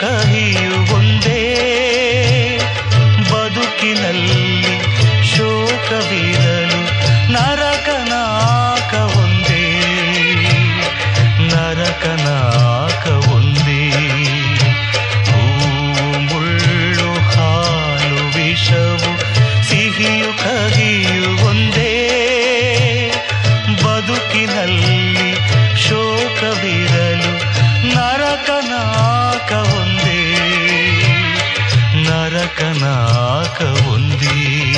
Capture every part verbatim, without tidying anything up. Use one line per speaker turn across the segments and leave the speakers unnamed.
ಕಹಿಯು ಒಂದೇ, ಬದುಕಿನಲ್ಲಿ ಶೋಕವಿರಲು ನರಕನಾಕ ಒಂದೇ, ನರಕನಾಕ ಒಂದೇ. ಹೂವು ಮುಳ್ಳು ಹಾಲು ವಿಷವು ಸಿಹಿಯು ಕಹಿಯು ಒಂದೇ, ಬದುಕಿನಲ್ಲಿ ಶೋಕವಿರಲು ನರಕನಾಕ ಒಂದೇ, ನರಕನಾಕ ಒಂದೇ.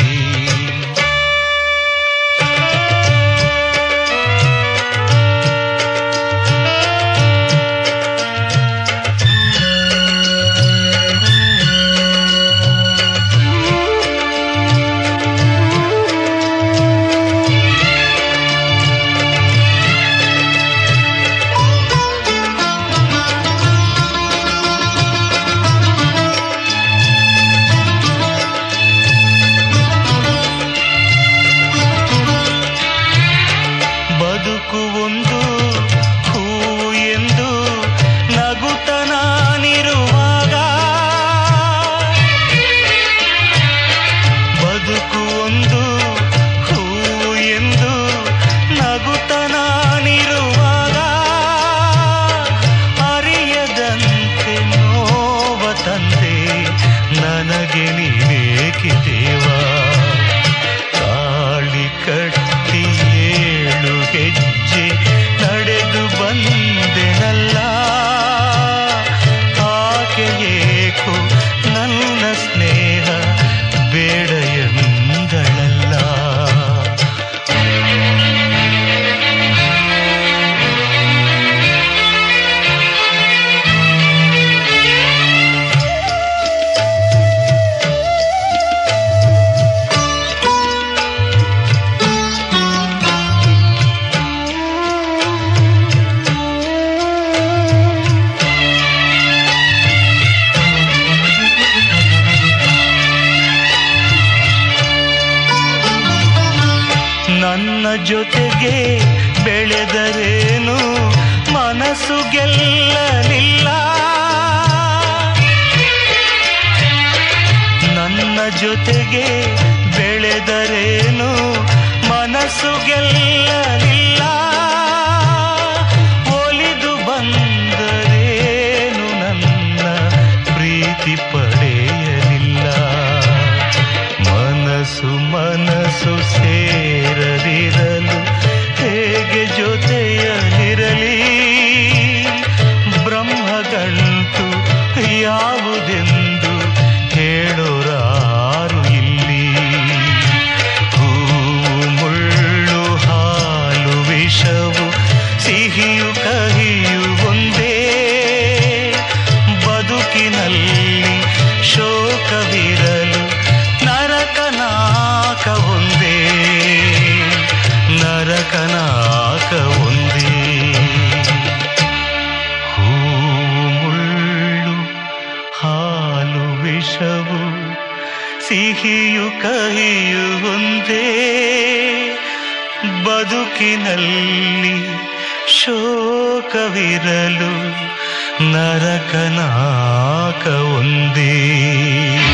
ಒಂದು ಹೂವು ಎಂದು ನಗುತ್ತ ನಾನಿರುವಾಗ, ಬದುಕು ಒಂದು ಹೂವು ಎಂದು ನಗುತ್ತ ನಾನಿರುವಾಗ, ಅರಿಯದಂತೆ ನೋವ ತಂದೆ ನನಗೆ ನೀನೇಕೆ ದೇವ. ತಾಳಿ ಕಟ್ಟಿ ಏಳು ಹೆಜ್ಜೆ ನಡೆದು ಬಂದೆನಲ್ಲ, ಆಕೆ ಏಕೋ ನನ್ನ ಸ್ನೇಹ ಬೇಡ ಎಂದಳಲ್ಲ. ನನ್ನ ಜೊತೆಗೆ ಬೆಳೆದರೇನು ಮನಸ್ಸು ಗೆಲ್ಲಲಿಲ್ಲ, ನನ್ನ ಜೊತೆಗೆ ಬೆಳೆದರೇನು ಮನಸ್ಸು ಗೆಲ್ಲಲಿಲ್ಲ, ಒಲಿದು ಬಂದರೇನು ನನ್ನ ಪ್ರೀತಿ ಪಡೆಯಲಿಲ್ಲ. ಮನಸ್ಸು ಮನಸ್ಸು ಸೇರದಿರಲು ಹೇಗೆ ಜೊತೆಯಲ್ಲಿರಲಿ, ಬ್ರಹ್ಮಗಂಟು ಯಾವುದೆಂದು ಹೇಳೋರಾರು ಇಲ್ಲಿ. ಹೂವು ಮುಳ್ಳು ಹಾಲು ವಿಷವು ಸಿಹಿಯು ಕಹಿಯು ಒಂದೇ, ಬದುಕಿನಲ್ಲಿ ಶೋಕವಿರಲು ನರಕನಾಕ ಒಂದೇ, ನರಕನಾಕ ಒಂದೇ. ಹೂವು ಮುಳ್ಳು ಹಾಲು ವಿಷವು ಸಿಹಿಯು ಕಹಿಯು ಒಂದೇ, ಬದುಕಿನಲ್ಲಿ ಶೋಕವಿರಲು ನರಕನಾಕ ಒಂದೇ.